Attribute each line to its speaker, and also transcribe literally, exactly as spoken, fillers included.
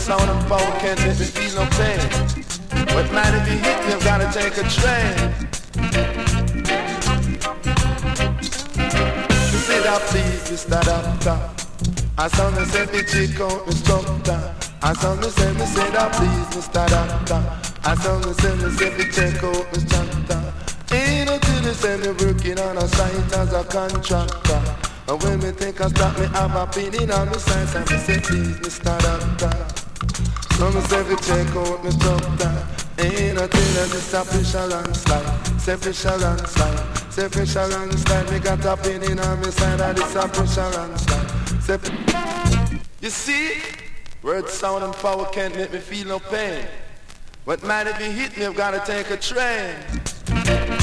Speaker 1: sound and power can't make me feel no pain. But man, if you hit me, I've gotta take a train. You say that please, Mister Doctor. I saw me say me check out me structure. I saw me say me say that please, Mister Doctor. I saw me say me say me check out me structure. Ain't until they say me working on a site as a contractor. And when me think I stop me have a opinion on me science, and me say please, Mister Doctor. So me say me check out me structure. Ain't until they me stop fisher and slide. Say fisher and slide. Say fisher and slide. Me got a opinion on me side, and it's a fisher and slide. Say you see, word, sound and power can't make me feel no pain. But man, if you hit me, I've gotta take a train.